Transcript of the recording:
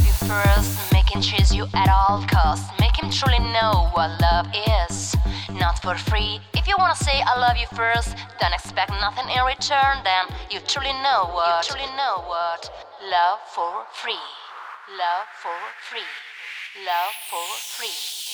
you first, make him chase you at all costs. Make him truly know what love is, not for free. If you wanna say I love you first, don't expect nothing in return. Then you truly know what love for free, love for free, love for free.